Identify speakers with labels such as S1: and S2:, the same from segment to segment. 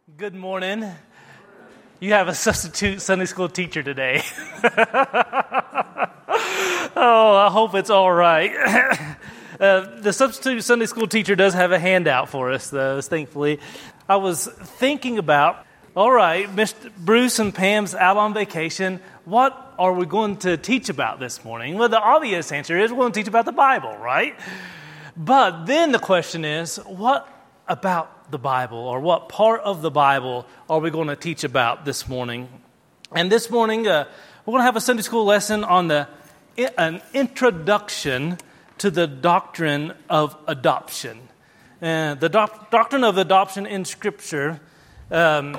S1: Good morning. You have a substitute Sunday school teacher today. Oh, I hope it's all right. The substitute Sunday school teacher does have a handout for us, though, thankfully. I was thinking about, all right, Mr. Bruce and Pam's out on vacation. What are we going to teach about this morning? Well, the obvious answer is we're going to teach about the Bible, right? But then the question is, what about the Bible, or what part of the Bible are we going to teach about this morning? And this morning, we're going to have a Sunday school lesson on an introduction to the doctrine of adoption. The doctrine of adoption in Scripture. I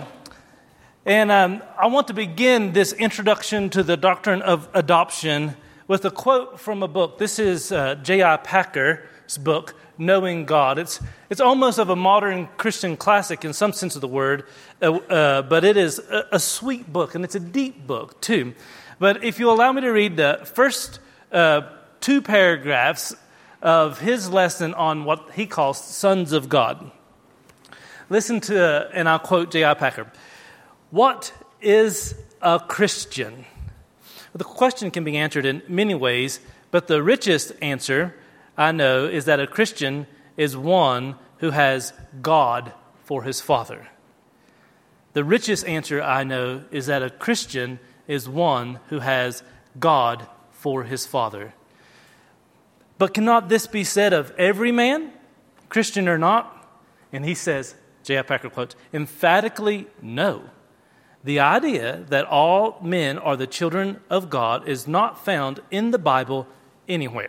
S1: want to begin this introduction to the doctrine of adoption with a quote from a book. This is J.I. Packer's book, Knowing God. It's almost of a modern Christian classic in some sense of the word, but it is a sweet book, and it's a deep book too. But if you allow me to read the first two paragraphs of his lesson on what he calls sons of God. Listen to, and I'll quote J.I. Packer. What is a Christian? Well, the question can be answered in many ways, but the richest answer I know is that a Christian is one who has God for his father. The richest answer I know is that a Christian is one who has God for his father. But cannot this be said of every man, Christian or not? And he says, J.I. Packer quotes, emphatically no. The idea that all men are the children of God is not found in the Bible anywhere.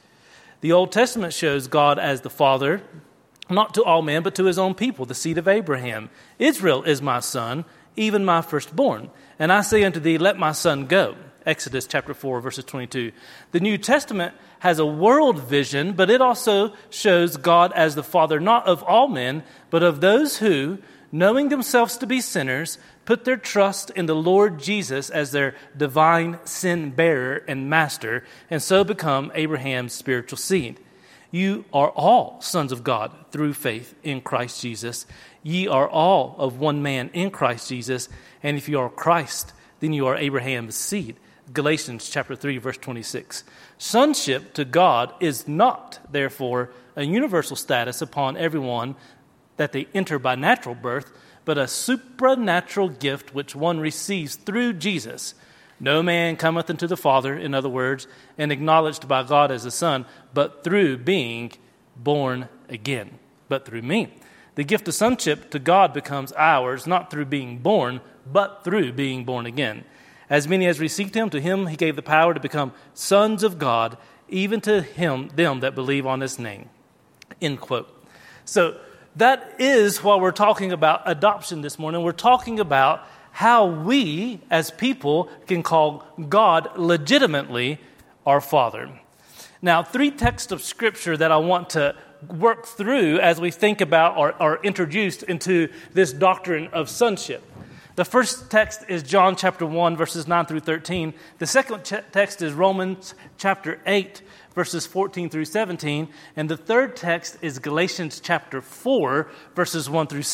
S1: The Old Testament shows God as the Father, not to all men, but to his own people, the seed of Abraham. Israel is my son, even my firstborn. And I say unto thee, let my son go. Exodus chapter 4, verses 22. The New Testament has a world vision, but it also shows God as the Father, not of all men, but of those who, knowing themselves to be sinners, put their trust in the Lord Jesus as their divine sin bearer and master, and so become Abraham's spiritual seed. You are all sons of God through faith in Christ Jesus. Ye are all of one man in Christ Jesus, and if you are Christ, then you are Abraham's seed. Galatians chapter 3, verse 26. Sonship to God is not, therefore, a universal status upon everyone that they enter by natural birth, but a supernatural gift which one receives through Jesus. No man cometh unto the Father, in other words, and acknowledged by God as the Son, but through being born again, but through me. The gift of sonship to God becomes ours, not through being born, but through being born again. As many as received him, to him he gave the power to become sons of God, even to them that believe on his name. End quote. So, that is why we're talking about adoption this morning. We're talking about how we, as people, can call God legitimately our Father. Now, three texts of Scripture that I want to work through as we think about or are introduced into this doctrine of sonship. The first text is John chapter 1, verses 9 through 13. The second text is Romans chapter 8, verses 14 through 17. And the third text is Galatians chapter 4, verses 1 through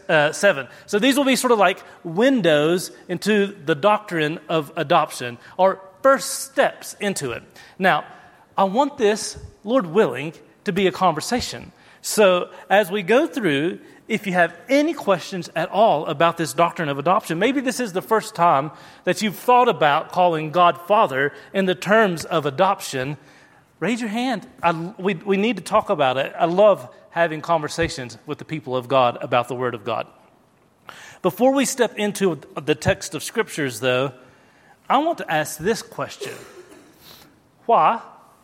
S1: 7. So these will be sort of like windows into the doctrine of adoption, or first steps into it. Now, I want this, Lord willing, to be a conversation. So as we go through, if you have any questions at all about this doctrine of adoption, maybe this is the first time that you've thought about calling God Father in the terms of adoption, raise your hand. We need to talk about it. I love having conversations with the people of God about the Word of God. Before we step into the text of Scriptures, though, I want to ask this question. Why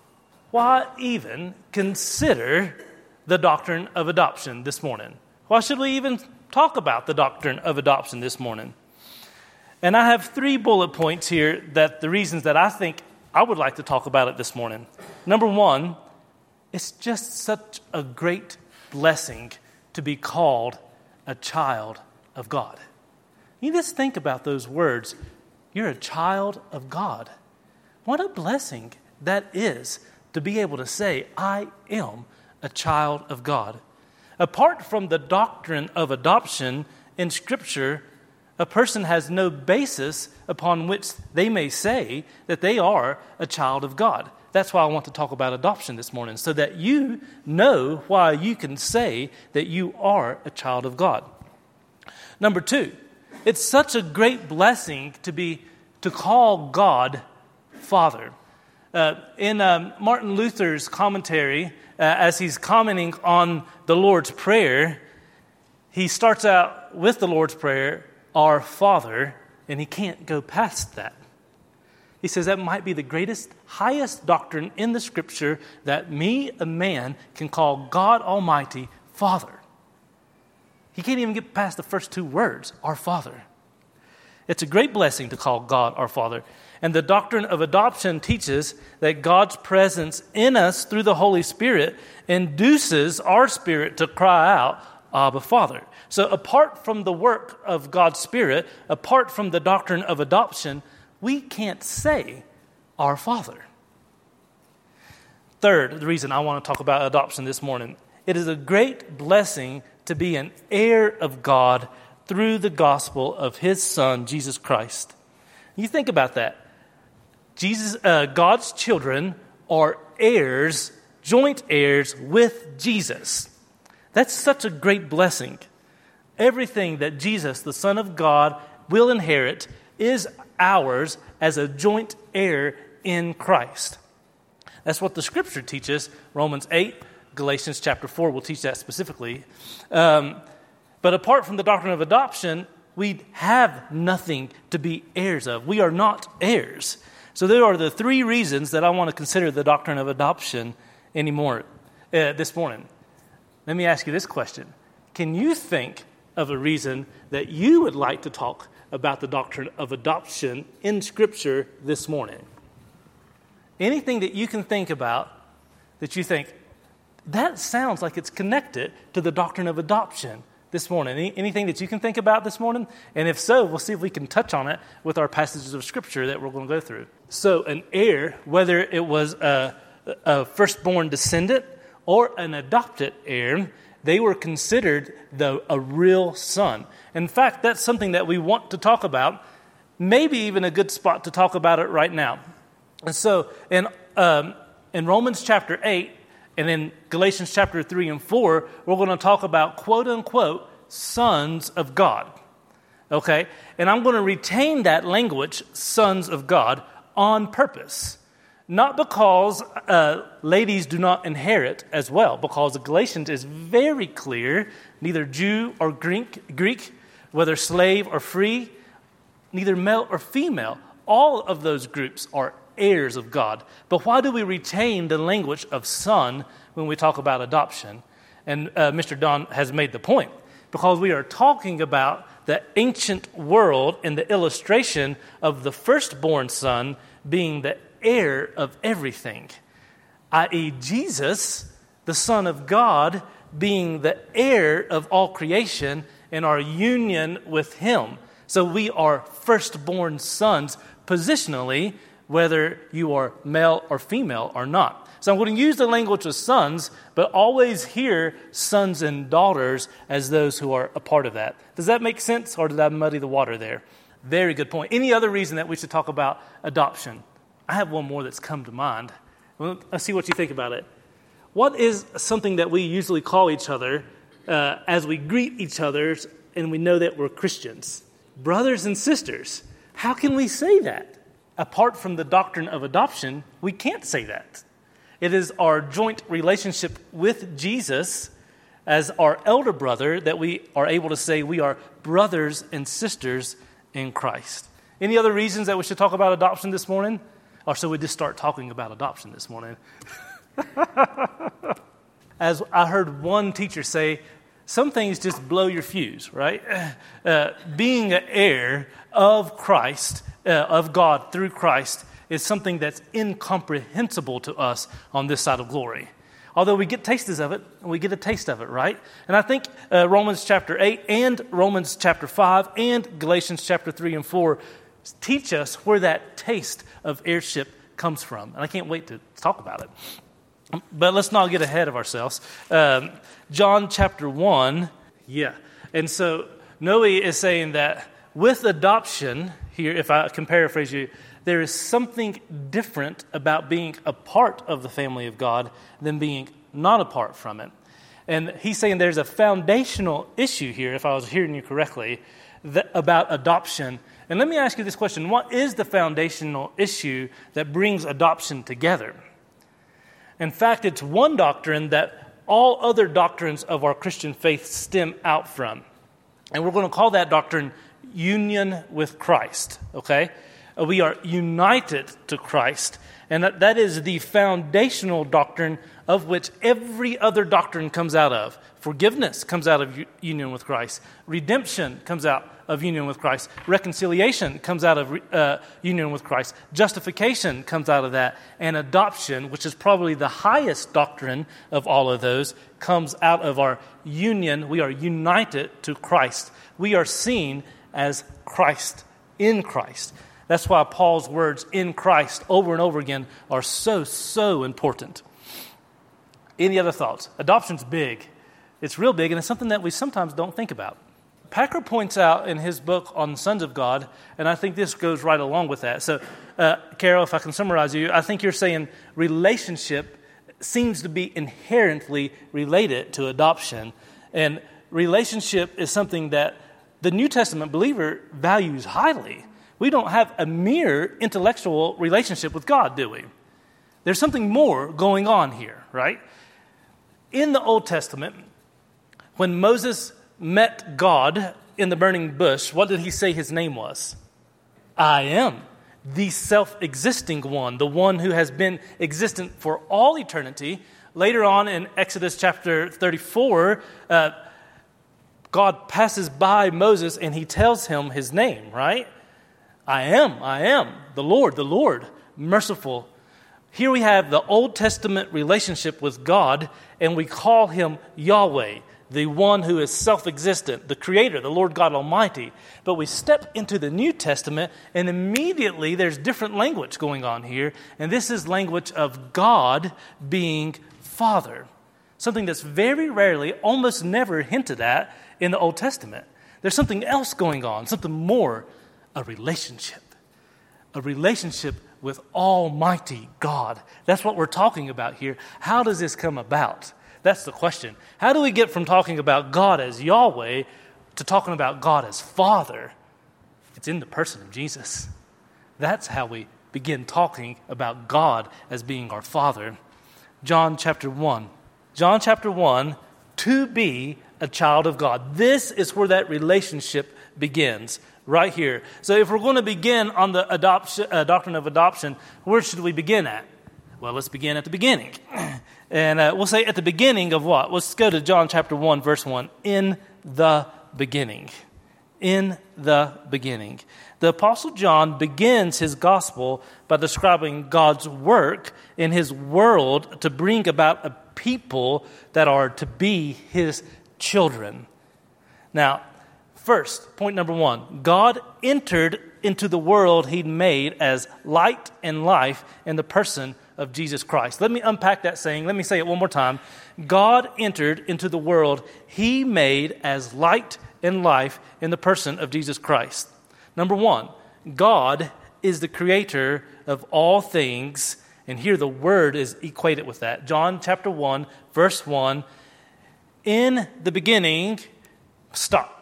S1: even consider the doctrine of adoption this morning? Why should we even talk about the doctrine of adoption this morning? And I have 3 bullet points here that the reasons that I think I would like to talk about it this morning. Number 1, it's just such a great blessing to be called a child of God. You just think about those words. You're a child of God. What a blessing that is to be able to say, I am a child of God. Apart from the doctrine of adoption in Scripture, a person has no basis upon which they may say that they are a child of God. That's why I want to talk about adoption this morning, so that you know why you can say that you are a child of God. Number two, it's such a great blessing to call God Father. In Martin Luther's commentary, as he's commenting on the Lord's Prayer, he starts out with the Lord's Prayer, Our Father, and he can't go past that. He says that might be the greatest, highest doctrine in the Scripture, that me, a man, can call God Almighty Father. He can't even get past the first two words, Our Father. It's a great blessing to call God our Father. And the doctrine of adoption teaches that God's presence in us through the Holy Spirit induces our spirit to cry out, Abba, Father. So apart from the work of God's Spirit, apart from the doctrine of adoption, we can't say, Our Father. Third, the reason I want to talk about adoption this morning, it is a great blessing to be an heir of God through the gospel of His Son, Jesus Christ. You think about that. God's children are heirs, joint heirs with Jesus. That's such a great blessing. Everything that Jesus, the Son of God, will inherit is ours as a joint heir in Christ. That's what the Scripture teaches. Romans 8, Galatians chapter 4 will teach that specifically. But apart from the doctrine of adoption, we have nothing to be heirs of. We are not heirs. So there are the three reasons that I want to consider the doctrine of adoption this morning. Let me ask you this question. Can you think of a reason that you would like to talk about the doctrine of adoption in Scripture this morning? Anything that you can think about that you think, that sounds like it's connected to the doctrine of adoption this morning. Anything that you can think about this morning? And if so, we'll see if we can touch on it with our passages of Scripture that we're going to go through. So an heir, whether it was a firstborn descendant or an adopted heir, they were considered a real son. In fact, that's something that we want to talk about, maybe even a good spot to talk about it right now. And so in Romans chapter 8 and in Galatians chapter 3 and 4, we're going to talk about quote-unquote sons of God. Okay? And I'm going to retain that language, sons of God, on purpose. Not because ladies do not inherit as well, because Galatians is very clear, neither Jew or Greek, whether slave or free, neither male or female, all of those groups are heirs of God. But why do we retain the language of son when we talk about adoption? And Mr. Don has made the point. Because we are talking about the ancient world in the illustration of the firstborn son being the heir of everything, i.e. Jesus, the Son of God, being the heir of all creation and our union with Him. So we are firstborn sons positionally, whether you are male or female or not. So I'm going to use the language of sons, but always hear sons and daughters as those who are a part of that. Does that make sense, or did I muddy the water there? Very good point. Any other reason that we should talk about adoption? I have one more that's come to mind. Let's see what you think about it. What is something that we usually call each other as we greet each other and we know that we're Christians? Brothers and sisters. How can we say that? Apart from the doctrine of adoption, we can't say that. It is our joint relationship with Jesus as our elder brother that we are able to say we are brothers and sisters in Christ. Any other reasons that we should talk about adoption this morning? Or should we just start talking about adoption this morning? As I heard one teacher say, some things just blow your fuse, right? Being an heir of Christ, of God through Christ, is something that's incomprehensible to us on this side of glory. Although we get tastes of it, we get a taste of it, right? And I think Romans chapter 8 and Romans chapter 5 and Galatians chapter 3 and 4 teach us where that taste of heirship comes from. And I can't wait to talk about it. But let's not get ahead of ourselves. John chapter 1, and so Noe is saying that with adoption, here, if I can paraphrase you, there is something different about being a part of the family of God than being not apart from it. And he's saying there's a foundational issue here, if I was hearing you correctly, about adoption. And let me ask you this question. What is the foundational issue that brings adoption together? In fact, it's one doctrine that all other doctrines of our Christian faith stem out from. And we're going to call that doctrine union with Christ, okay? We are united to Christ. And that is the foundational doctrine of which every other doctrine comes out of. Forgiveness comes out of union with Christ. Redemption comes out of union with Christ. Reconciliation comes out of union with Christ. Justification comes out of that. And adoption, which is probably the highest doctrine of all of those, comes out of our union. We are united to Christ. We are seen as Christ in Christ. That's why Paul's words, in Christ, over and over again, are so important. Any other thoughts? Adoption's big. It's real big, and it's something that we sometimes don't think about. Packer points out in his book on Sons of God, and I think this goes right along with that. So, Carol, if I can summarize you, I think you're saying relationship seems to be inherently related to adoption. And relationship is something that the New Testament believer values highly. We don't have a mere intellectual relationship with God, do we? There's something more going on here, right? In the Old Testament, when Moses met God in the burning bush, what did he say his name was? I am, the self-existing one, the one who has been existent for all eternity. Later on in Exodus chapter 34, God passes by Moses and he tells him his name, right? I am, the Lord, merciful. Here we have the Old Testament relationship with God, and we call him Yahweh, the one who is self-existent, the Creator, the Lord God Almighty. But we step into the New Testament, and immediately there's different language going on here, and this is language of God being Father, something that's very rarely, almost never hinted at in the Old Testament. There's something else going on, something more. A relationship with Almighty God. That's what we're talking about here. How does this come about? That's the question. How do we get from talking about God as Yahweh to talking about God as Father? It's in the person of Jesus. That's how we begin talking about God as being our Father. John chapter 1. John chapter 1, to be a child of God. This is where that relationship begins. Right here. So if we're going to begin on the doctrine of adoption, where should we begin at? Well, let's begin at the beginning. And we'll say at the beginning of what? Let's go to John chapter 1, verse 1. In the beginning. In the beginning. The Apostle John begins his gospel by describing God's work in his world to bring about a people that are to be his children. Now, first, point number one, God entered into the world he'd made as light and life in the person of Jesus Christ. Let me unpack that saying. Let me say it one more time. God entered into the world he made as light and life in the person of Jesus Christ. Number one, God is the creator of all things, and here the word is equated with that. John chapter 1, verse 1, in the beginning, stop.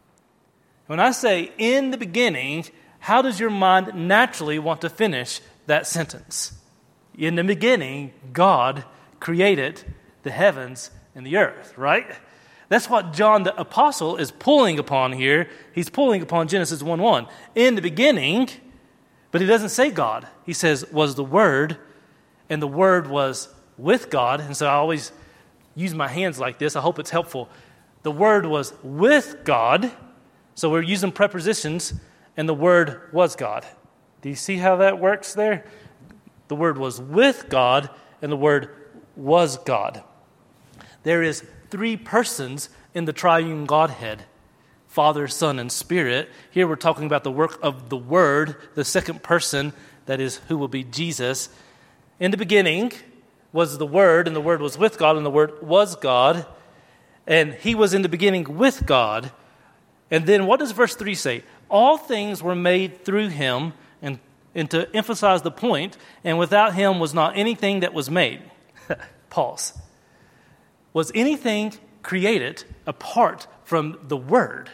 S1: When I say in the beginning, how does your mind naturally want to finish that sentence? In the beginning, God created the heavens and the earth, right? That's what John the Apostle is pulling upon here. He's pulling upon Genesis 1:1. In the beginning, but he doesn't say God. He says, was the Word, and the Word was with God. And so I always use my hands like this. I hope it's helpful. The Word was with God. So we're using prepositions, and the Word was God. Do you see how that works there? The Word was with God, and the Word was God. There is three persons in the triune Godhead, Father, Son, and Spirit. Here we're talking about the work of the Word, the second person, that is, who will be Jesus. In the beginning was the Word, and the Word was with God, and the Word was God. And he was in the beginning with God. And then what does verse 3 say? All things were made through him, and to emphasize the point, and without him was not anything that was made. Pause. Was anything created apart from the Word?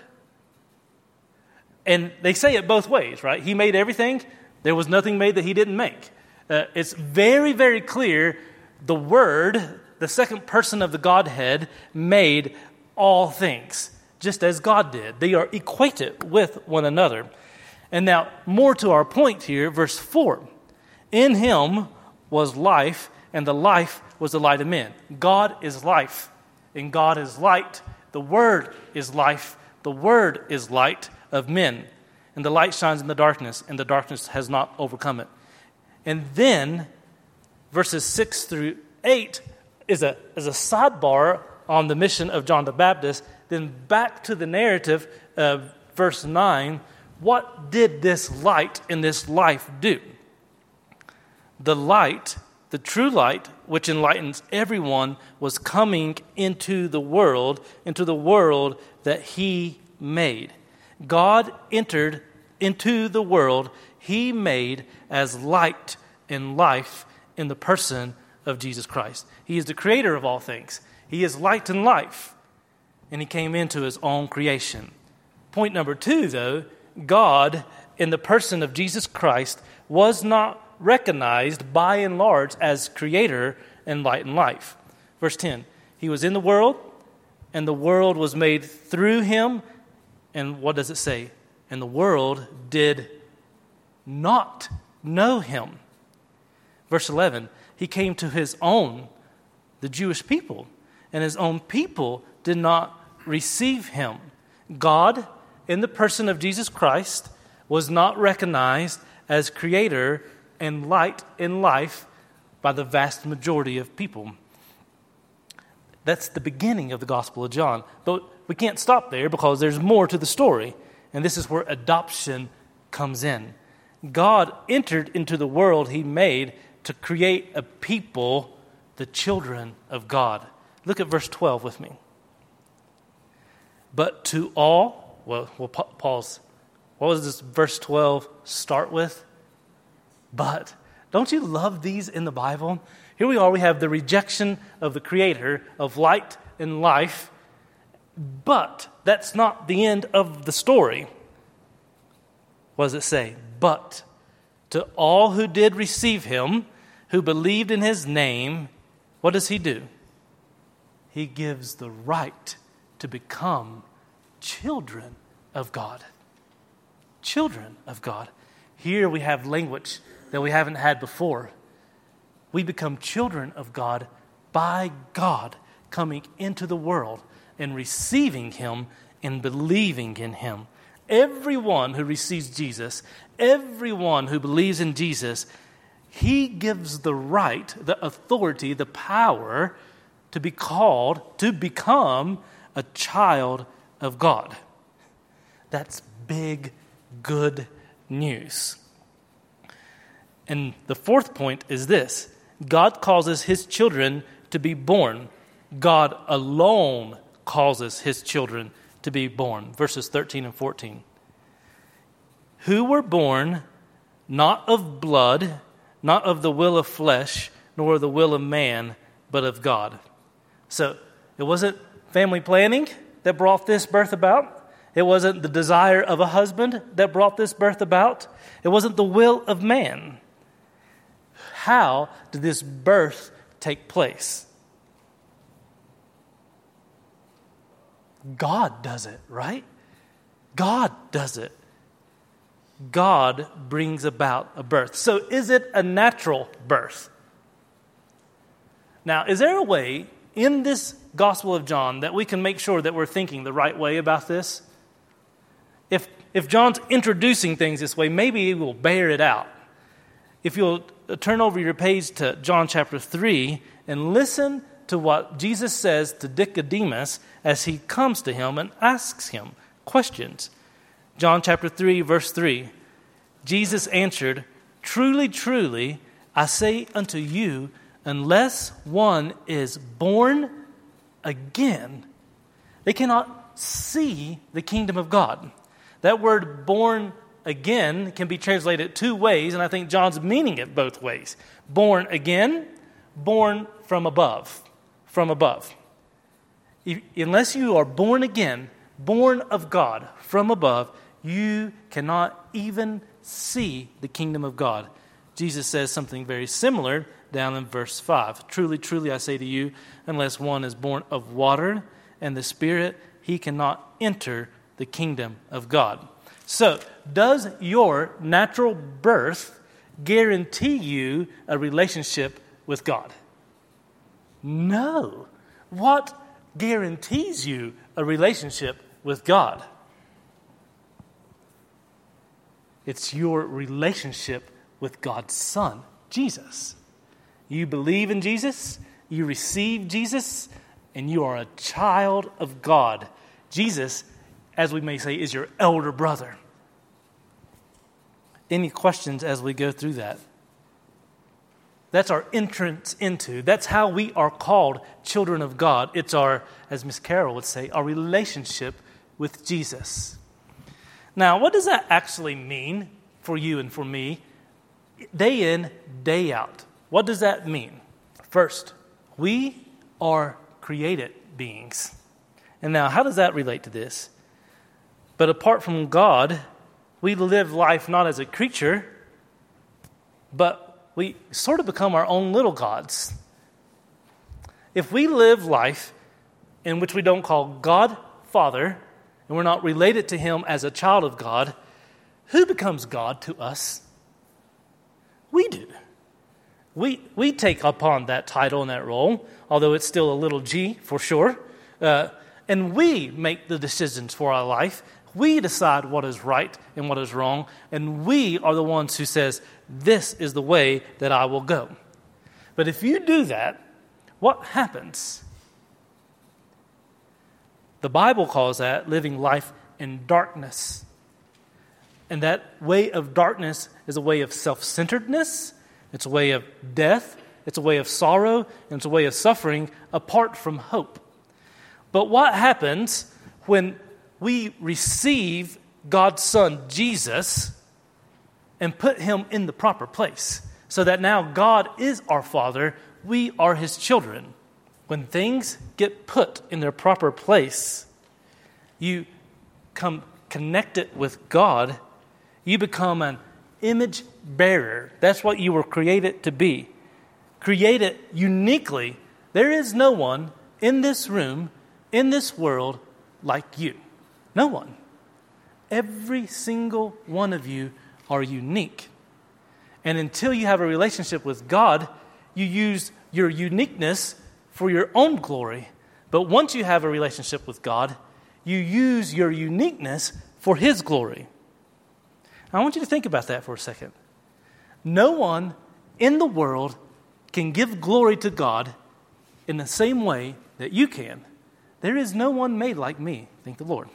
S1: And they say it both ways, right? He made everything. There was nothing made that he didn't make. It's very, very clear the Word, the second person of the Godhead, made all things, just as God did. They are equated with one another. And now, more to our point here, verse 4. In him was life, and the life was the light of men. God is life, and God is light. The Word is life. The Word is light of men. And the light shines in the darkness, and the darkness has not overcome it. And then, verses 6 through 8 is a sidebar on the mission of John the Baptist. Then back to the narrative of verse 9. What did this light in this life do? The light, the true light, which enlightens everyone, was coming into the world that he made. God entered into the world he made as light and life in the person of Jesus Christ. He is the creator of all things. He is light and life, and he came into his own creation. Point number 2, though, God, in the person of Jesus Christ, was not recognized by and large as creator and light and life. Verse 10, he was in the world, and the world was made through him. And what does it say? And the world did not know him. Verse 11, he came to his own, the Jewish people, and his own people did not receive him. God, in the person of Jesus Christ, was not recognized as creator and light in life by the vast majority of people. That's the beginning of the Gospel of John. But we can't stop there because there's more to the story. And this is where adoption comes in. God entered into the world he made to create a people, the children of God. Look at verse 12 with me. But to all, we'll pause. What was this verse 12 start with? But. Don't you love these in the Bible? Here we are, we have the rejection of the Creator of light and life, but that's not the end of the story. What does it say? But to all who did receive him, who believed in his name, what does he do? He gives the right to become children of God. Children of God. Here we have language that we haven't had before. We become children of God by God coming into the world and receiving him and believing in him. Everyone who receives Jesus, everyone who believes in Jesus, he gives the right, the authority, the power to be called, to become a child of God. That's big, good news. And the fourth point is this: God causes his children to be born. God alone causes his children to be born. Verses 13 and 14. Who were born not of blood, not of the will of flesh, nor the will of man, but of God. So it wasn't family planning that brought this birth about. It wasn't the desire of a husband that brought this birth about. It wasn't the will of man. How did this birth take place? God does it, right? God does it. God brings about a birth. So is it a natural birth? Now, is there a way in this Gospel of John that we can make sure that we're thinking the right way about this? If John's introducing things this way, maybe he will bear it out. If you'll turn over your page to John chapter 3 and listen to what Jesus says to Nicodemus as he comes to him and asks him questions. John chapter 3, verse 3. Jesus answered, "Truly, truly, I say unto you, unless one is born again," they cannot see the kingdom of God. That word born again can be translated two ways, and I think John's meaning it both ways. Born again, born from above. From above. Unless you are born again, born of God from above, you cannot even see the kingdom of God. Jesus says something very similar down in verse 5. Truly, truly, I say to you, unless one is born of water and the Spirit, he cannot enter the kingdom of God. So, does your natural birth guarantee you a relationship with God? No. What guarantees you a relationship with God? It's your relationship with God's Son, Jesus. You believe in Jesus, you receive Jesus, and you are a child of God. Jesus, as we may say, is your elder brother. Any questions as we go through that? That's our entrance into. That's how we are called children of God. It's our, as Miss Carol would say, our relationship with Jesus. Now, what does that actually mean for you and for me? Day in, day out. What does that mean? First, we are created beings. And now, how does that relate to this? But apart from God, we live life not as a creature, but we sort of become our own little gods. If we live life in which we don't call God Father, and we're not related to Him as a child of God, who becomes God to us? We do. We take upon that title and that role, although it's still a little g for sure. And we make the decisions for our life. We decide what is right and what is wrong. And we are the ones who says, this is the way that I will go. But if you do that, what happens? The Bible calls that living life in darkness. And that way of darkness is a way of self-centeredness. It's a way of death. It's a way of sorrow. And it's a way of suffering apart from hope. But what happens when we receive God's Son, Jesus, and put Him in the proper place? So that now God is our Father, we are His children. When things get put in their proper place, you come connected with God, you become an image bearer. That's what you were created to be. Created uniquely. There is no one in this room, in this world, like you. No one. Every single one of you are unique. And until you have a relationship with God, you use your uniqueness for your own glory. But once you have a relationship with God, you use your uniqueness for His glory. I want you to think about that for a second. No one in the world can give glory to God in the same way that you can. There is no one made like me, thank the Lord.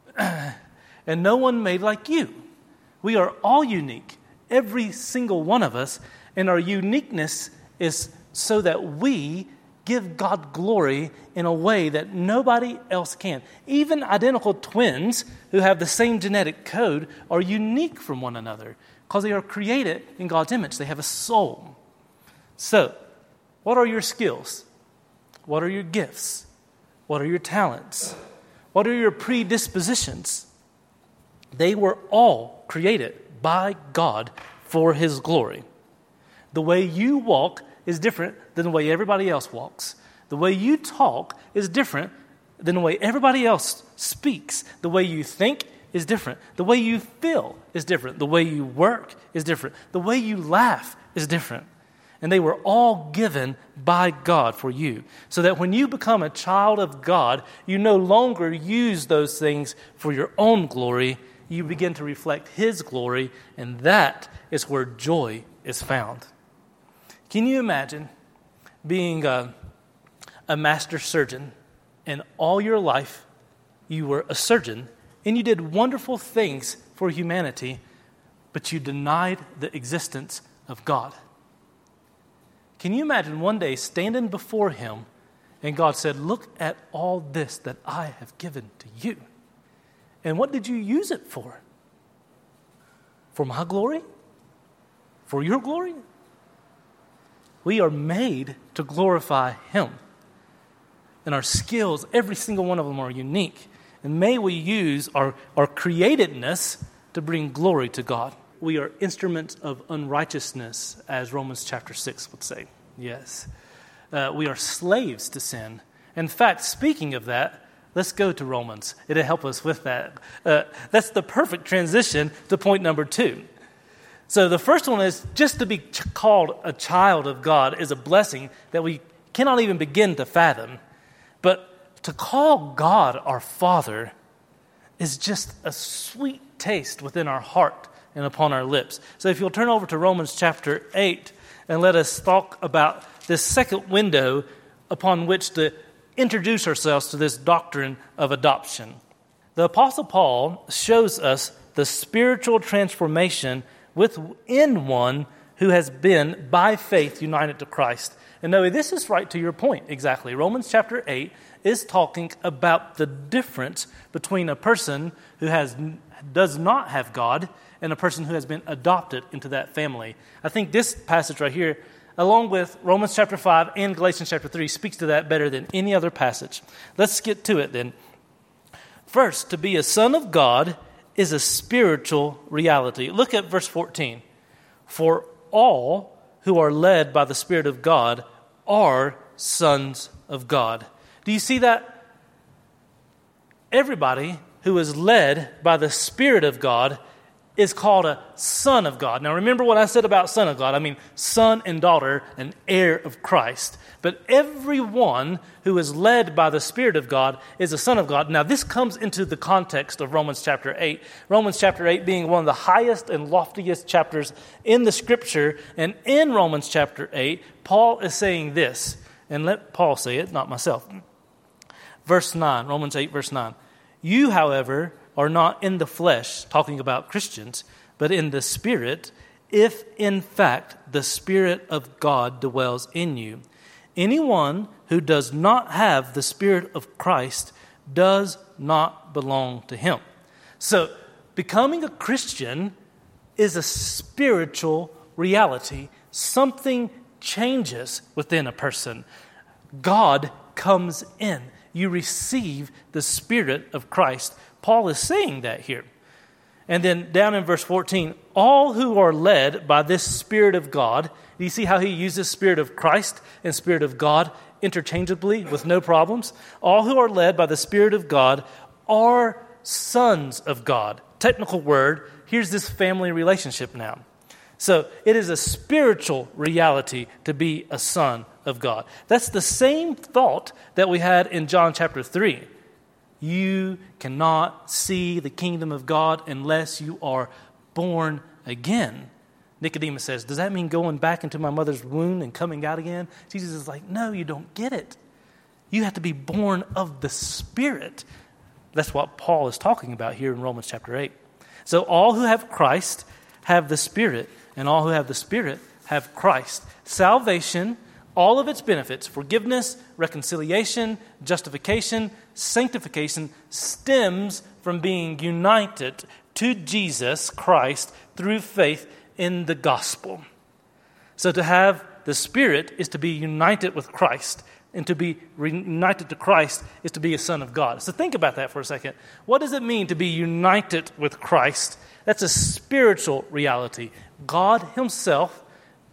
S1: And no one made like you. We are all unique, every single one of us, and our uniqueness is so that we give God glory in a way that nobody else can. Even identical twins who have the same genetic code are unique from one another because they are created in God's image. They have a soul. So, what are your skills? What are your gifts? What are your talents? What are your predispositions? They were all created by God for His glory. The way you walk is different than the way everybody else walks. The way you talk is different than the way everybody else speaks. The way you think is different. The way you feel is different. The way you work is different. The way you laugh is different. And they were all given by God for you. So that when you become a child of God, you no longer use those things for your own glory. You begin to reflect His glory, and that is where joy is found. Can you imagine being a master surgeon, and all your life you were a surgeon, and you did wonderful things for humanity, but you denied the existence of God? Can you imagine one day standing before Him And God said, look at all this that I have given to you. And what did you use it for? For my glory? For your glory? We are made to glorify Him. And our skills, every single one of them are unique. And may we use our createdness to bring glory to God. We are instruments of unrighteousness, as Romans chapter 6 would say. Yes. We are slaves to sin. In fact, speaking of that, let's go to Romans. It'll help us with that. That's the perfect transition to point number 2. So the first one is just to be called a child of God is a blessing that we cannot even begin to fathom. But to call God our Father is just a sweet taste within our heart and upon our lips. So if you'll turn over to Romans chapter 8 and let us talk about this second window upon which to introduce ourselves to this doctrine of adoption. The Apostle Paul shows us the spiritual transformation within one who has been, by faith, united to Christ. And Noe, this is right to your point, exactly. Romans chapter 8 is talking about the difference between a person who does not have God and a person who has been adopted into that family. I think this passage right here, along with Romans chapter 5 and Galatians chapter 3, speaks to that better than any other passage. Let's get to it then. First, to be a son of God is a spiritual reality. Look at verse 14. For all who are led by the Spirit of God are sons of God. Do you see that? Everybody who is led by the Spirit of God is called a son of God. Now remember what I said about son of God. I mean son and daughter, an heir of Christ. But everyone who is led by the Spirit of God is a son of God. Now this comes into the context of Romans chapter 8. Romans chapter 8 being one of the highest and loftiest chapters in the Scripture. And in Romans chapter 8, Paul is saying this. And let Paul say it, not myself. Verse 9, Romans 8 verse 9. You, however, are not in the flesh, talking about Christians, but in the Spirit, if in fact the Spirit of God dwells in you. Anyone who does not have the Spirit of Christ does not belong to Him. So, becoming a Christian is a spiritual reality. Something changes within a person. God comes in. You receive the Spirit of Christ. Paul is saying that here. And then down in verse 14, all who are led by this Spirit of God, do you see how he uses Spirit of Christ and Spirit of God interchangeably with no problems? All who are led by the Spirit of God are sons of God. Technical word, here's this family relationship now. So it is a spiritual reality to be a son of God. That's the same thought that we had in John chapter 3. You cannot see the kingdom of God unless you are born again. Nicodemus says, does that mean going back into my mother's womb and coming out again? Jesus is like, no, you don't get it. You have to be born of the Spirit. That's what Paul is talking about here in Romans chapter 8. So all who have Christ have the Spirit, and all who have the Spirit have Christ. Salvation, all of its benefits, forgiveness, reconciliation, justification, sanctification, stems from being united to Jesus Christ through faith in the gospel. So to have the Spirit is to be united with Christ, and to be united to Christ is to be a son of God. So think about that for a second. What does it mean to be united with Christ? That's a spiritual reality. God Himself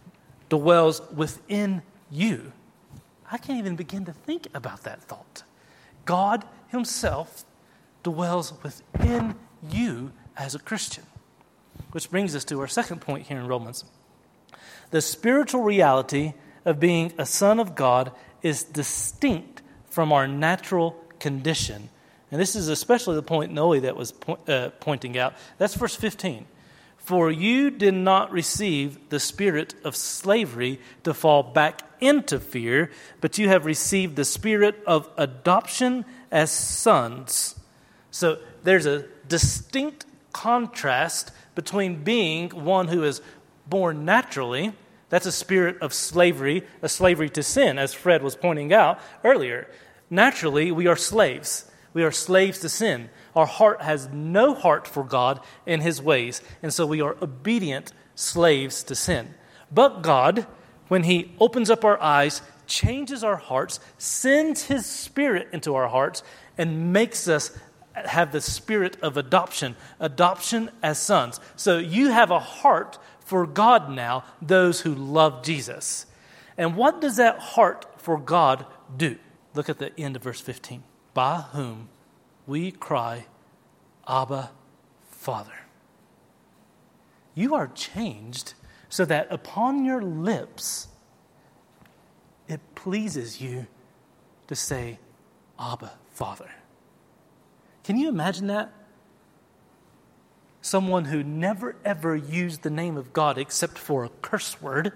S1: dwells within you. I can't even begin to think about that thought. God Himself dwells within you as a Christian. Which brings us to our second point here in Romans. The spiritual reality of being a son of God is distinct from our natural condition. And this is especially the point Noe that was pointing out. That's verse 15. For you did not receive the spirit of slavery to fall back into fear, but you have received the spirit of adoption as sons. So there's a distinct contrast between being one who is born naturally, That's a spirit of slavery, a slavery to sin, as Fred was pointing out earlier. Naturally, we are slaves. We are slaves to sin. Our heart has no heart for God and His ways, and so we are obedient slaves to sin. But God, when He opens up our eyes, changes our hearts, sends His Spirit into our hearts, and makes us have the spirit of adoption as sons. So you have a heart for God now, those who love Jesus. And what does that heart for God do? Look at the end of verse 15. By whom we cry, Abba, Father. You are changed so that upon your lips it pleases you to say, Abba, Father. Can you imagine that? Someone who never ever used the name of God except for a curse word.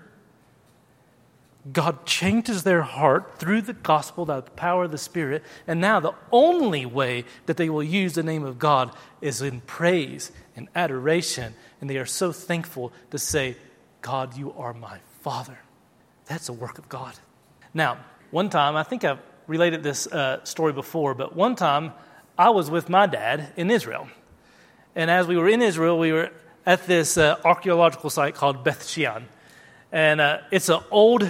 S1: God changes their heart through the gospel, the power of the Spirit, and now the only way that they will use the name of God is in praise and adoration, and they are so thankful to say, God, you are my Father. That's a work of God. Now, one time, I think I've related this story before, but one time I was with my dad in Israel. And as we were in Israel, we were at this archaeological site called Beth Shean. And it's an old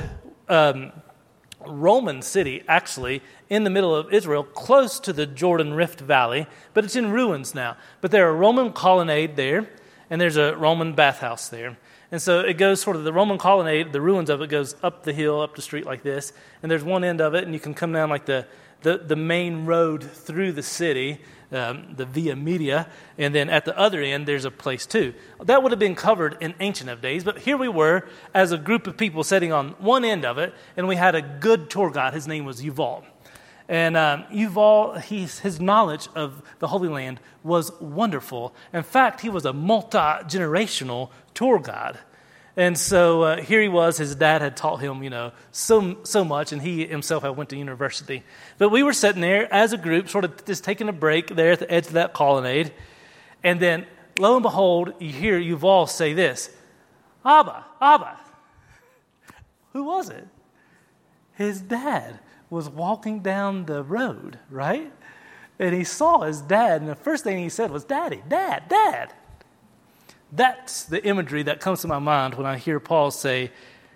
S1: Roman city, actually, in the middle of Israel, close to the Jordan Rift Valley, but it's in ruins now. But there's a Roman colonnade there, and there's a Roman bathhouse there. And so it goes sort of the Roman colonnade, the ruins of it goes up the hill, up the street like this, and there's one end of it, and you can come down like the main road through the city, the Via Media, and then at the other end, there's a place too. That would have been covered in Ancient of Days, but here we were as a group of people sitting on one end of it, and we had a good tour guide. His name was Yuval. And Yuval, his knowledge of the Holy Land was wonderful. In fact, he was a multi-generational tour guide. And so here he was, his dad had taught him, so much, and he himself had went to university. But we were sitting there as a group, sort of just taking a break there at the edge of that colonnade. And then, lo and behold, you hear Yuval say this, Abba, Abba. Who was it? His dad was walking down the road, right? And he saw his dad, and the first thing he said was, Daddy, Dad, Dad. That's the imagery that comes to my mind when I hear Paul say,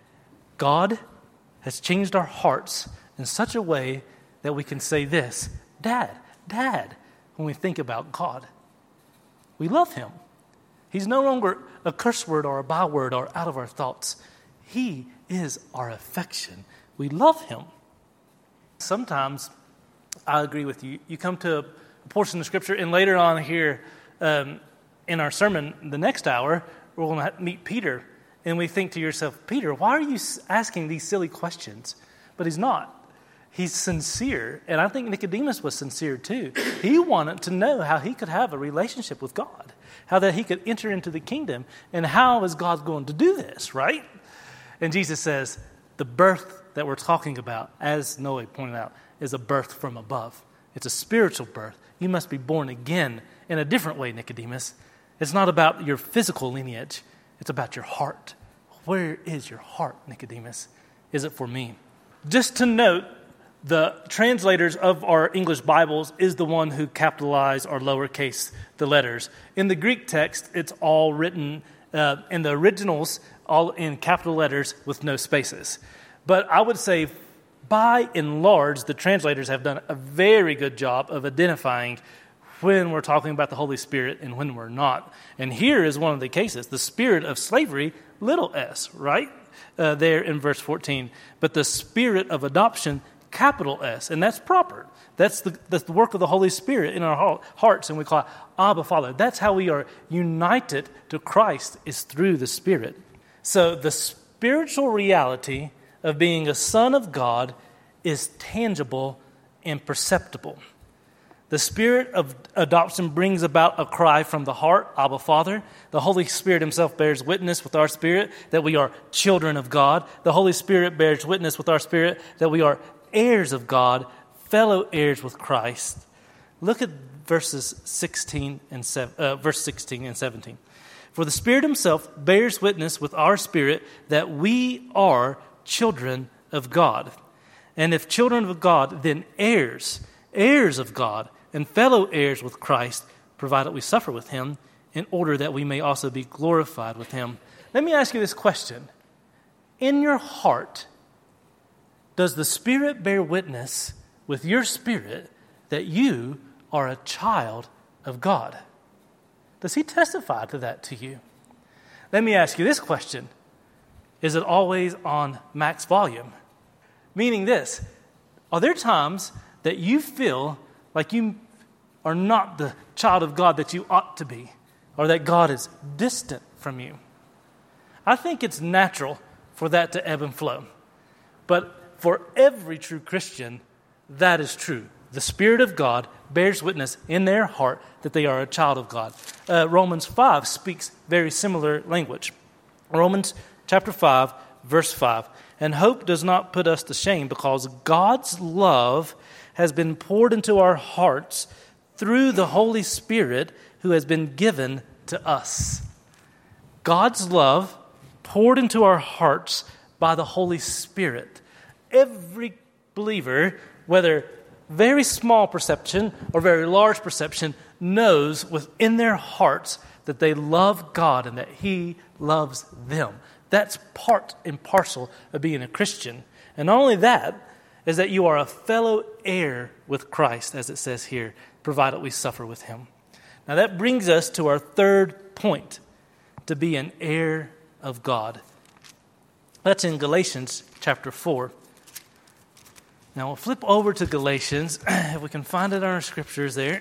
S1: God has changed our hearts in such a way that we can say this, Dad, Dad, when we think about God. We love Him. He's no longer a curse word or a byword or out of our thoughts. He is our affection. We love Him. Sometimes, I agree with you, you come to a portion of Scripture, and later on here, in our sermon, the next hour, we're going to meet Peter. And we think to yourself, Peter, why are you asking these silly questions? But he's not. He's sincere. And I think Nicodemus was sincere too. He wanted to know how he could have a relationship with God, how that he could enter into the kingdom, and how is God going to do this, right? And Jesus says, the birth that we're talking about, as Noah pointed out, is a birth from above. It's a spiritual birth. You must be born again in a different way, Nicodemus. It's not about your physical lineage. It's about your heart. Where is your heart, Nicodemus? Is it for me? Just to note, the translators of our English Bibles is the one who capitalize or lowercase the letters. In the Greek text, it's all written in the originals, all in capital letters with no spaces. But I would say, by and large, the translators have done a very good job of identifying when we're talking about the Holy Spirit and when we're not. And here is one of the cases, the spirit of slavery, little s, right? There in verse 14. But the spirit of adoption, capital S, and that's proper. That's the work of the Holy Spirit in our hearts, and we call it Abba, Father. That's how we are united to Christ, is through the Spirit. So the spiritual reality of being a son of God is tangible and perceptible. The spirit of adoption brings about a cry from the heart, Abba, Father. The Holy Spirit Himself bears witness with our spirit that we are children of God. The Holy Spirit bears witness with our spirit that we are heirs of God, fellow heirs with Christ. Look at verse 16 and 17. For the Spirit himself bears witness with our spirit that we are children of God. And if children of God, then heirs, heirs of God, and fellow heirs with Christ, provided we suffer with him, in order that we may also be glorified with him. Let me ask you this question. In your heart, does the Spirit bear witness with your spirit that you are a child of God? Does he testify to that to you? Let me ask you this question. Is it always on max volume? Meaning this, are there times that you feel like you are not the child of God that you ought to be, or that God is distant from you? I think it's natural for that to ebb and flow. But for every true Christian, that is true. The Spirit of God bears witness in their heart that they are a child of God. Romans 5 speaks very similar language. Romans chapter 5, verse 5. And hope does not put us to shame, because God's love has been poured into our hearts through the Holy Spirit who has been given to us. God's love poured into our hearts by the Holy Spirit. Every believer, whether very small perception or very large perception, knows within their hearts that they love God and that he loves them. That's part and parcel of being a Christian. And not only that, is that you are a fellow heir with Christ, as it says here, provided we suffer with him. Now that brings us to our third point, to be an heir of God. That's in Galatians chapter 4. Now we'll flip over to Galatians, if we can find it in our scriptures there.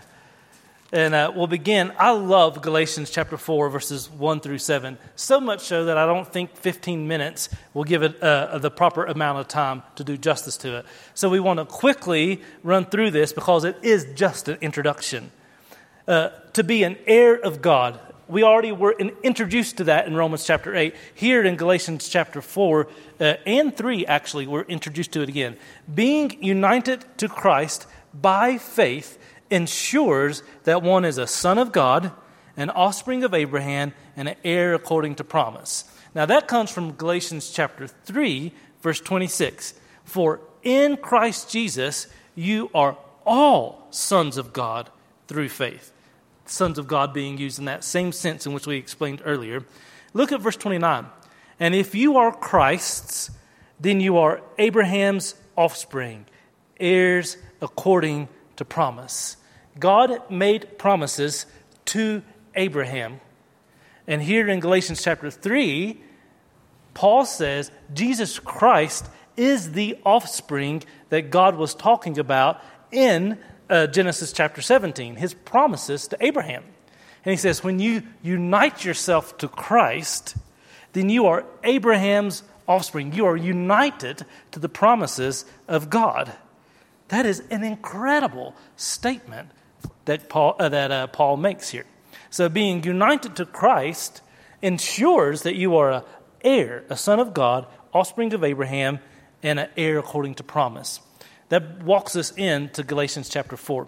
S1: And we'll begin. I love Galatians chapter 4, verses 1 through 7, so much so that I don't think 15 minutes will give it the proper amount of time to do justice to it. So we want to quickly run through this because it is just an introduction. To be an heir of God. We already were introduced to that in Romans chapter 8. Here in Galatians chapter 4 and 3, actually, we're introduced to it again. Being united to Christ by faith ensures that one is a son of God, an offspring of Abraham, and an heir according to promise. Now that comes from Galatians chapter 3, verse 26. For in Christ Jesus you are all sons of God through faith. Sons of God being used in that same sense in which we explained earlier. Look at verse 29. And if you are Christ's, then you are Abraham's offspring, heirs according to promise. God made promises to Abraham. And here in Galatians chapter 3, Paul says Jesus Christ is the offspring that God was talking about in Genesis chapter 17, his promises to Abraham. And he says, when you unite yourself to Christ, then you are Abraham's offspring. You are united to the promises of God. That is an incredible statement that Paul makes here. So being united to Christ ensures that you are an heir, a son of God, offspring of Abraham, and an heir according to promise. That walks us into Galatians chapter 4.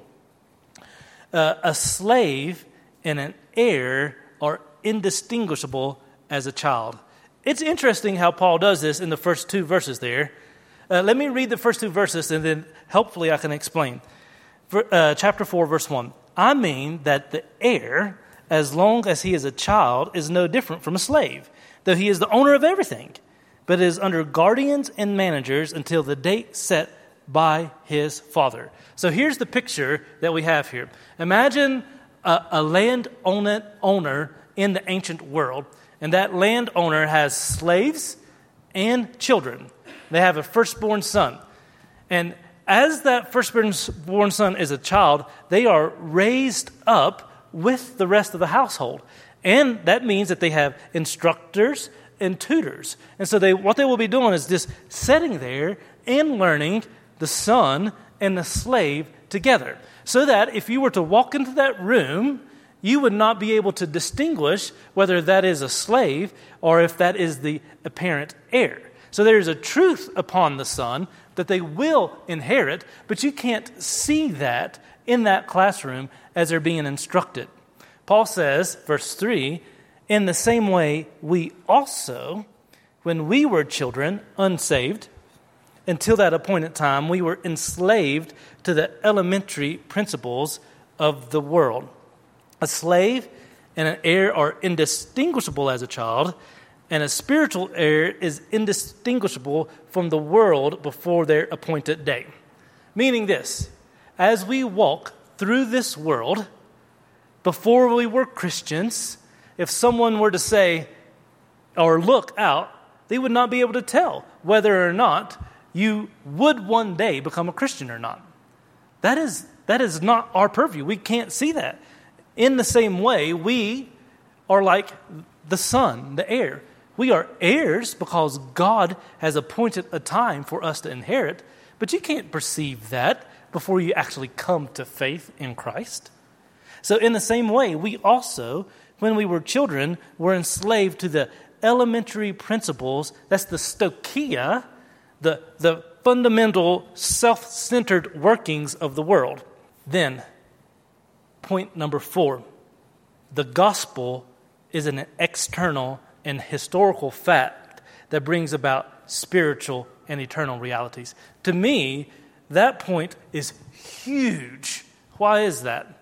S1: A slave and an heir are indistinguishable as a child. It's interesting how Paul does this in the first two verses there. Let me read the first two verses and then hopefully I can explain. Chapter 4, verse 1. I mean that the heir, as long as he is a child, is no different from a slave, though he is the owner of everything, but is under guardians and managers until the date set by his father. So here's the picture that we have here. Imagine a land owner in the ancient world, and that landowner has slaves and children. They have a firstborn son. And as that firstborn son is a child, they are raised up with the rest of the household. And that means that they have instructors and tutors. And so what they will be doing is just sitting there and learning the son and the slave together. So that if you were to walk into that room, you would not be able to distinguish whether that is a slave or if that is the apparent heir. So there is a truth upon the son that they will inherit, but you can't see that in that classroom as they're being instructed. Paul says, verse 3, In the same way, we also, when we were children, unsaved, until that appointed time, we were enslaved to the elementary principles of the world. A slave and an heir are indistinguishable as a child, and a spiritual heir is indistinguishable from the world before their appointed day. Meaning this, as we walk through this world, before we were Christians, if someone were to say or look out, they would not be able to tell whether or not you would one day become a Christian or not. That is not our purview. We can't see that. In the same way, we are like the son, the heir. We are heirs because God has appointed a time for us to inherit, but you can't perceive that before you actually come to faith in Christ. So in the same way, we also, when we were children, were enslaved to the elementary principles. That's the stoicheia, the fundamental self-centered workings of the world. Then, point number 4, the gospel is an external and historical fact that brings about spiritual and eternal realities. To me, that point is huge. Why is that?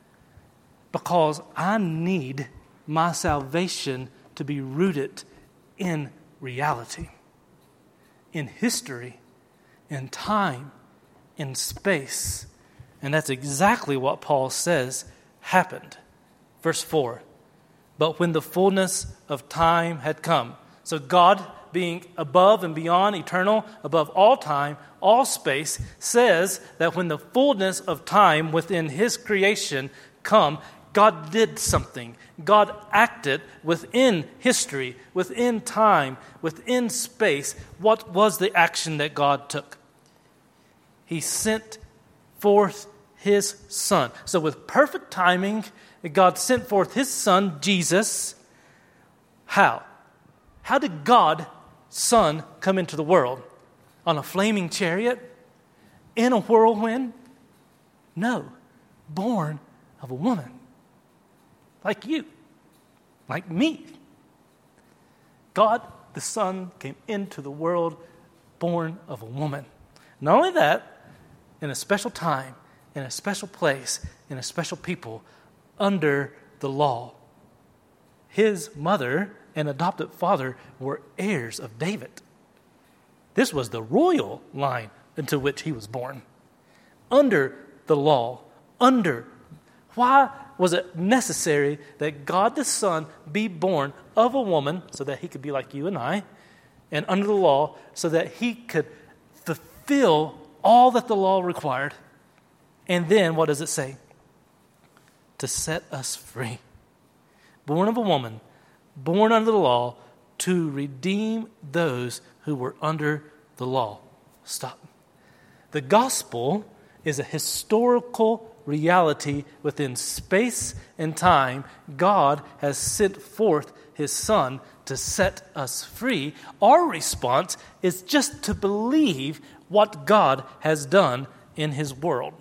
S1: Because I need my salvation to be rooted in reality, in history, in time, in space. And that's exactly what Paul says happened. Verse 4, but when the fullness of time had come. So God, being above and beyond, eternal, above all time, all space, says that when the fullness of time within his creation come, God did something. God acted within history, within time, within space. What was the action that God took? He sent forth his Son. So with perfect timing, God sent forth his Son, Jesus. How? How did God's Son come into the world? On a flaming chariot? In a whirlwind? No. Born of a woman. Like you. Like me. God, the Son, came into the world born of a woman. Not only that, in a special time, in a special place, in a special people, under the law. His mother and adopted father were heirs of David. This was the royal line into which he was born. Under the law. Why was it necessary that God the Son be born of a woman so that he could be like you and I, and under the law so that he could fulfill all that the law required? And then, what does it say? To set us free. Born of a woman, born under the law, to redeem those who were under the law. Stop. The gospel is a historical reality within space and time. God has sent forth his Son to set us free. Our response is just to believe what God has done in his world.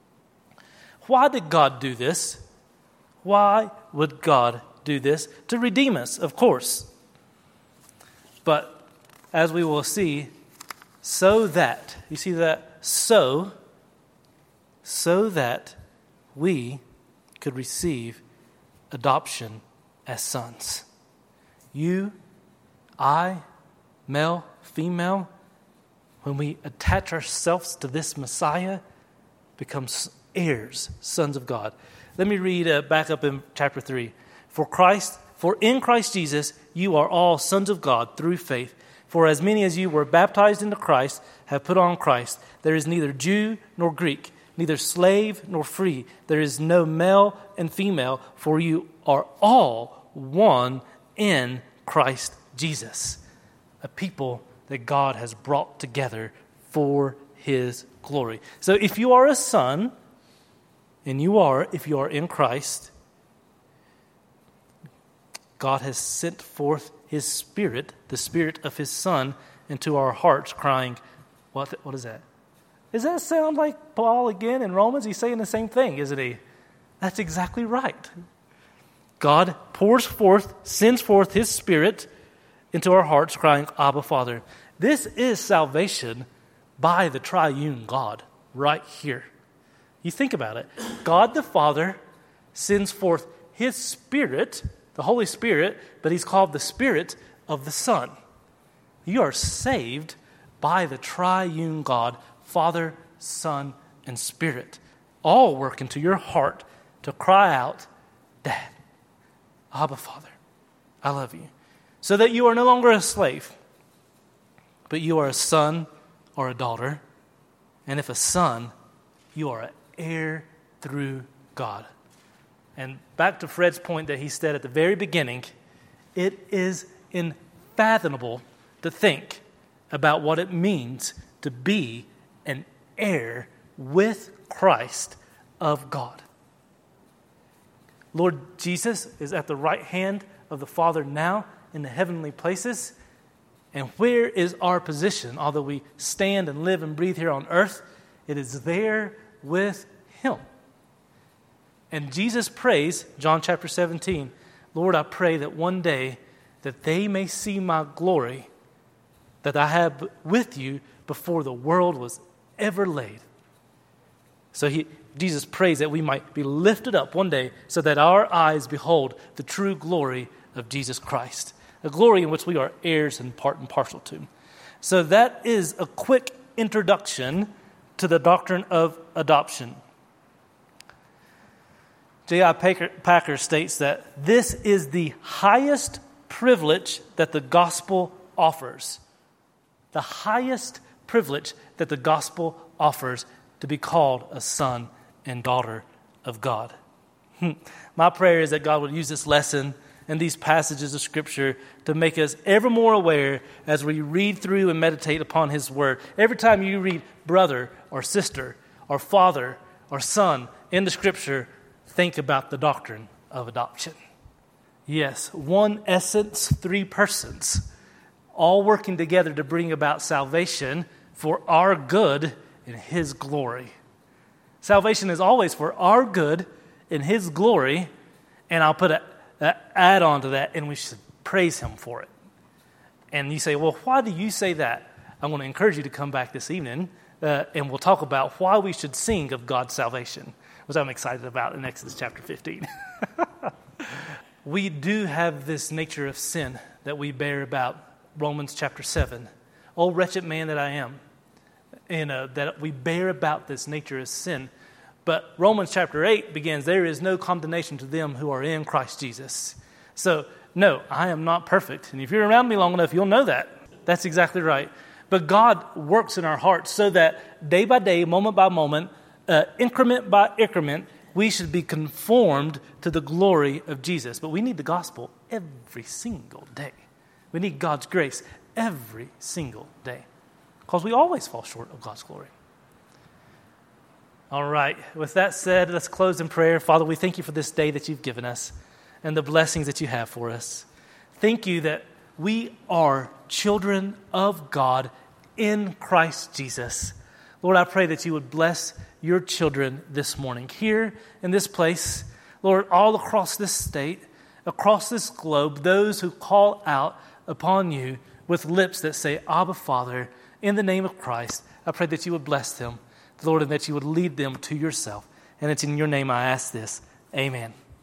S1: Why did God do this? Why would God do this? To redeem us, of course. But as we will see, so that, you see that? So that we could receive adoption as sons. You, I, male, female, when we attach ourselves to this Messiah, becomes heirs, sons of God. Let me read back up in chapter 3. For in Christ Jesus you are all sons of God through faith. For as many as you were baptized into Christ have put on Christ. There is neither Jew nor Greek, neither slave nor free. There is no male and female, for you are all one in Christ Jesus. A people that God has brought together for his glory. So if you are a son, and if you are in Christ, God has sent forth his Spirit, the Spirit of his Son, into our hearts, crying, what is that? Does that sound like Paul again in Romans? He's saying the same thing, isn't he? That's exactly right. God sends forth His Spirit into our hearts, crying, Abba, Father. This is salvation by the triune God right here. You think about it. God the Father sends forth His Spirit, the Holy Spirit, but He's called the Spirit of the Son. You are saved by the triune God, Father, Son, and Spirit, all work into your heart to cry out, Dad, Abba, Father, I love you. So that you are no longer a slave, but you are a son or a daughter. And if a son, you are an heir through God. And back to Fred's point that he said at the very beginning, it is unfathomable to think about what it means to be an heir with Christ of God. Lord Jesus is at the right hand of the Father now in the heavenly places. And where is our position? Although we stand and live and breathe here on earth, it is there with Him. And Jesus prays, John chapter 17, Lord, I pray that one day that they may see my glory that I have with you before the world was ever laid. So Jesus prays that we might be lifted up one day so that our eyes behold the true glory of Jesus Christ, a glory in which we are heirs and part and parcel to. So that is a quick introduction to the doctrine of adoption. J.I. Packer states that this is the highest privilege that the gospel offers. The highest privilege that the gospel offers, to be called a son and daughter of God. My prayer is that God would use this lesson and these passages of Scripture to make us ever more aware as we read through and meditate upon His Word. Every time you read brother or sister or father or son in the Scripture, think about the doctrine of adoption. Yes, one essence, three persons, all working together to bring about salvation for our good in His glory. Salvation is always for our good in His glory, and I'll put an add-on to that, and we should praise Him for it. And you say, well, why do you say that? I'm going to encourage you to come back this evening, and we'll talk about why we should sing of God's salvation, which I'm excited about in Exodus chapter 15. We do have this nature of sin that we bear about, Romans chapter 7. Oh, wretched man that I am. And that we bear about this nature of sin. But Romans chapter 8 begins, there is no condemnation to them who are in Christ Jesus. So, no, I am not perfect. And if you're around me long enough, you'll know that. That's exactly right. But God works in our hearts so that day by day, moment by moment, increment by increment, we should be conformed to the glory of Jesus. But we need the gospel every single day. We need God's grace every single day. Because we always fall short of God's glory. All right. With that said, let's close in prayer. Father, we thank you for this day that you've given us and the blessings that you have for us. Thank you that we are children of God in Christ Jesus. Lord, I pray that you would bless your children this morning here in this place. Lord, all across this state, across this globe, those who call out upon you with lips that say, Abba, Father, in the name of Christ, I pray that you would bless them, Lord, and that you would lead them to yourself. And it's in your name I ask this. Amen.